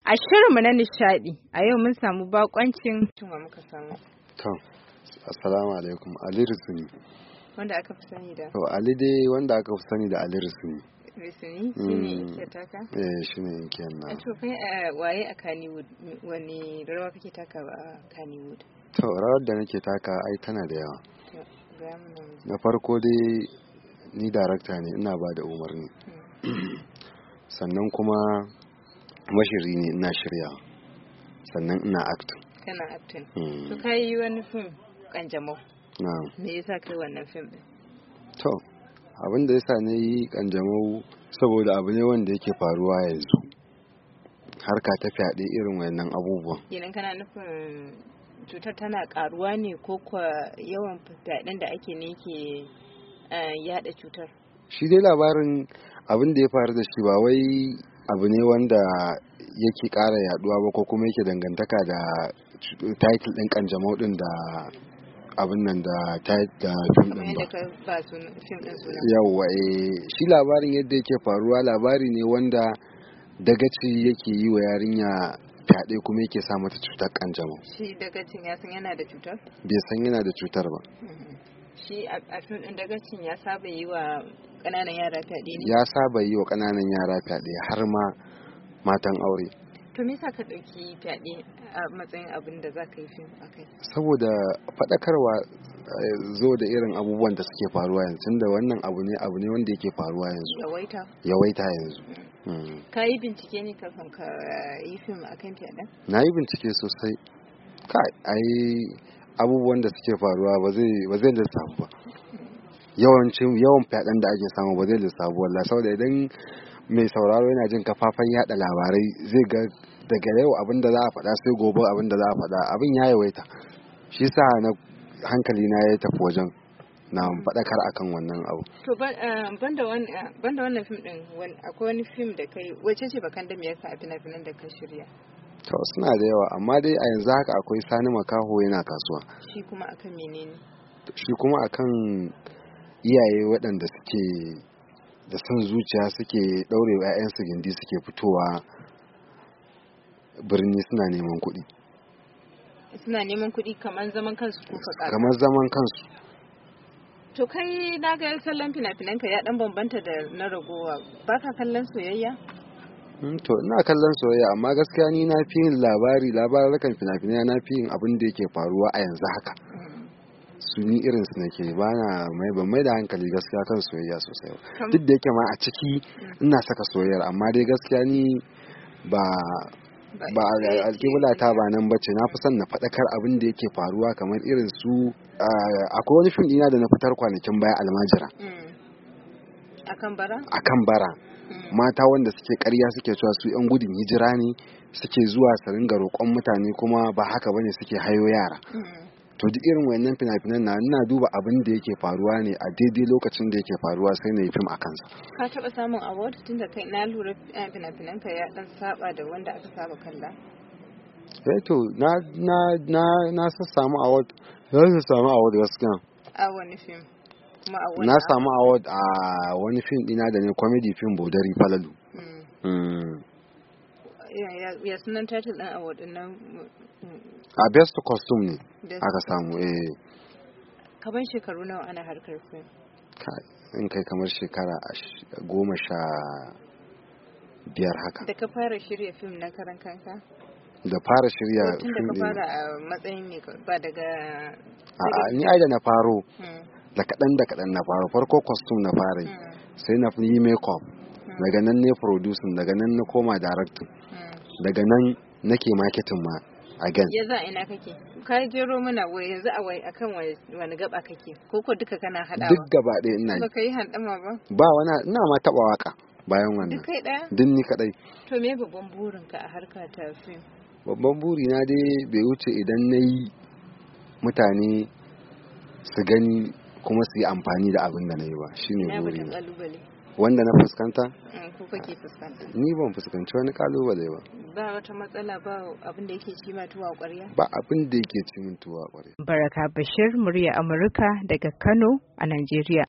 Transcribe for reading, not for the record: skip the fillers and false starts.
A shirinmu na nishadi a yau mun samu bakoncin tuma muka samu. To, assalamu alaikum. Ali Risuni. Wanda aka fi sani da? To, Ali dai wanda aka fi sani da Ali Risuni. Risuni shine yake taka? Shine yake na. To kai waye a Kannywood, wani rawa kake taka a Kannywood? To, rawar da nake taka ai tana da yawa. To, ga mu na farko dai ni darakta ne, ina ba da umarni. Sannan kuma mashiri ne, ina shirya. Sannan ina acting. Kana acting. To kai wani film Kanjamau. Na'am. Me yasa kai wannan film din? To, abin da yasa ne yi Kanjamau saboda abu ne wanda yake faruwa yanzu. Harka ta fyaɗe irin wayannan abubuwan. Kenan kana nufin cutar tana karuwa ne ko kwa yawan fyaɗen da ake ne ke yada cutar? Shi dai labarin abin da ya faru da shi ba wai abu ne wanda yake ƙara yaduwa ba ko kuma yake dangantaka da title ɗin Kanjamau ɗin da abin nan da fim ɗin ba. Yawwa shi labarin yadda yake faruwa labari ne wanda dagaci yake yi wa yarinya fyaɗe kuma yake sa mata cutar Kanjamau. Shi dagacin ya san yana da cutar? Bai san yana da cutar ba. Shi a fim ɗin dagacin ya saba yi wa ƙananan yara fyaɗe ne? Ya saba yi wa ƙananan yara fyaɗe har ma matan aure. To me yasa ka ɗauki fyaɗe a matsayin abin da za ka yi fim a kai? Saboda faɗakarwa zo da irin abubuwan da suke faruwa yanzu, tunda wannan abu ne wanda yake faruwa yanzu. Yawaita yanzu. Ka yi bincike ne kafin ka yi fim a kan fyaɗen? Na yi bincike sosai. Abubuwan da suke faruwa ba zai lissafu ba. Yawan fyaɗen da ake samu ba zai lissafu wallahi, saboda idan mai sauraro yana jin kafafen yada labarai zai ga daga yau abin da za a faɗa sai gobe abin da za a faɗa, abin ya yawaita. Shi sa na hankali na ya tafi wajen na faɗakar akan wannan abu. To banda wannan fim din akwai wani fim da kai, wace ce bakan da miyarka a fina-finan da ka shirya? To suna da yawa, amma dai a yanzu haka akwai Sani Makaho yana kasuwa. Shi kuma akan menene? Shi kuma akan iyaye waɗanda suke da son zuciya suke ɗaure wa 'ya'yansu gindi suke fitowa birni suna neman kuɗi. Suna neman kuɗi kamar zaman kansu ko ka kamar zaman kansu. To kai na ga salon fina-finanka ya ɗan bambanta da na ragowa, ba ka kallon soyayya? To ina kallon soyayya, amma gaskiya ni na fi yin labarukan fina-finai na fi yin abin da yake faruwa a yanzu haka. Su ni irin su nake ban mai da hankali gaskiya kan soyayya sosai ba. Duk da yake ma a ciki ina saka soyayyar, amma dai gaskiya ni ba alƙibla ta ba nan bace. Na fi son na faɗakar abin da yake faruwa, kamar irin su akwai wani fim ɗina da na fitar kwanakin baya, Almajira. Akan bara. Mata wanda suke ƙarya suke cewa su 'yan gudun hijira ne, suke zuwa su ringa roƙon mutane kuma ba haka bane, suke hayo yara. To duk irin wayannan fina-finan ina duba abin da yake faruwa ne a daidai lokacin da yake faruwa, sai na yi fim a kansa. Ka taɓa samun award tunda kai na lura fina-finanka ya dan saba da wanda aka saba kalla? To na samu award. Na samu award gaskiya. A wani fim? Na samu award a wani fim ɗina da ne, comedy film Bodari Falalu. Ya sunan title ɗin award ɗin nan? A best costume ne aka samu. Kaban shekaru nawa ana harkar fim? In kai kamar shekara 15 haka. Da ka fara shirya fim na karan kanka? Da fara shirya fim ɗin. Da ka fara a matsayin mai ba daga... ni ai da na faro da kaɗan na faro. Farko costume na fara yi, sai na yi make-up, daga nan ne producing, daga nan na koma directing, daga nan nake marketing ma again. Yanzu a ina kake? Ka jero mana yanzu akan wani gaba kake? Ko duka kana haɗawa? Duk gaba ɗaya ina yi. Ba ka yi handama ba? Ba wani, ina ma taɓa waka bayan wannan. Duk kai ɗaya? Duk ni kaɗai. To me babban burinka a harka ta fim? Babban burina dai bai wuce idan na yi mutane su gani kuma su yi amfani da abin da na yi ba, shine burina. Ina kalubale wanda na fuskanta? Ko kake fuskanta? Ni ban fuskanci wani kalubale ba. Ba wata matsala, ba abin da yake ci ma tuwa ƙwarya? Ba abin da yake ci min tuwa ƙwarya. Baraka Bashir, murya Amurka daga Kano a Najeriya.